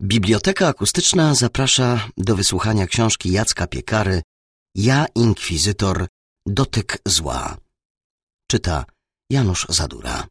Biblioteka Akustyczna zaprasza do wysłuchania książki Jacka Piekary Ja, Inkwizytor, Dotyk zła. Czyta Janusz Zadura.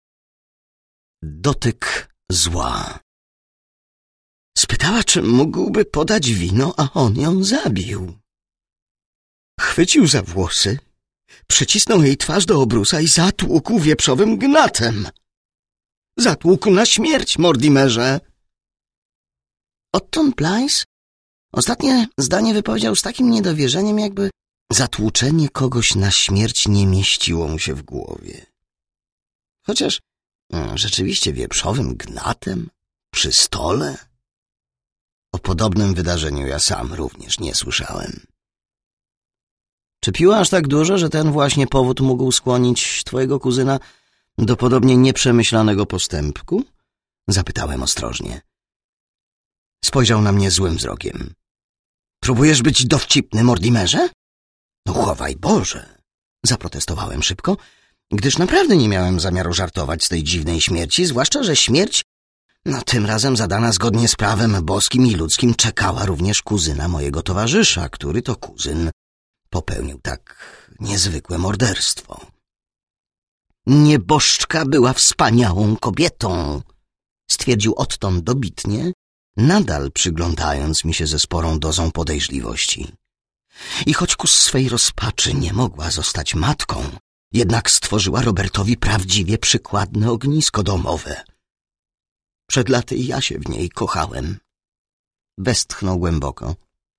Dotyk zła. Spytała, czy mógłby podać wino, a on ją zabił. Chwycił za włosy, przycisnął jej twarz do obrusa i zatłukł wieprzowym gnatem. Zatłukł na śmierć, Mortimerze. Otton Plaice ostatnie zdanie wypowiedział z takim niedowierzeniem, jakby zatłuczenie kogoś na śmierć nie mieściło mu się w głowie. Chociaż rzeczywiście wieprzowym gnatem? Przy stole? O podobnym wydarzeniu ja sam również nie słyszałem. Czy piła aż tak dużo, że ten właśnie powód mógł skłonić twojego kuzyna do podobnie nieprzemyślanego postępku? Zapytałem ostrożnie. Spojrzał na mnie złym wzrokiem. Próbujesz być dowcipny, Mortimerze? No chowaj Boże! Zaprotestowałem szybko, gdyż naprawdę nie miałem zamiaru żartować z tej dziwnej śmierci, zwłaszcza, że śmierć, tym razem zadana zgodnie z prawem boskim i ludzkim, czekała również kuzyna mojego towarzysza, który to kuzyn popełnił tak niezwykłe morderstwo. Nieboszczka była wspaniałą kobietą, stwierdził Otton dobitnie, nadal przyglądając mi się ze sporą dozą podejrzliwości. I choć ku swej rozpaczy nie mogła zostać matką, jednak stworzyła Robertowi prawdziwie przykładne ognisko domowe. Przed laty ja się w niej kochałem. Westchnął głęboko.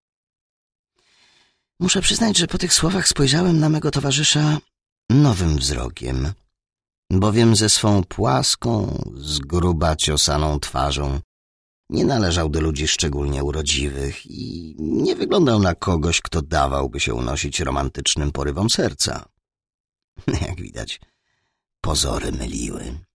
Muszę przyznać, że po tych słowach spojrzałem na mego towarzysza nowym wzrokiem, bowiem ze swą płaską, z gruba ciosaną twarzą nie należał do ludzi szczególnie urodziwych i nie wyglądał na kogoś, kto dawałby się unosić romantycznym porywom serca. Jak widać, pozory myliły.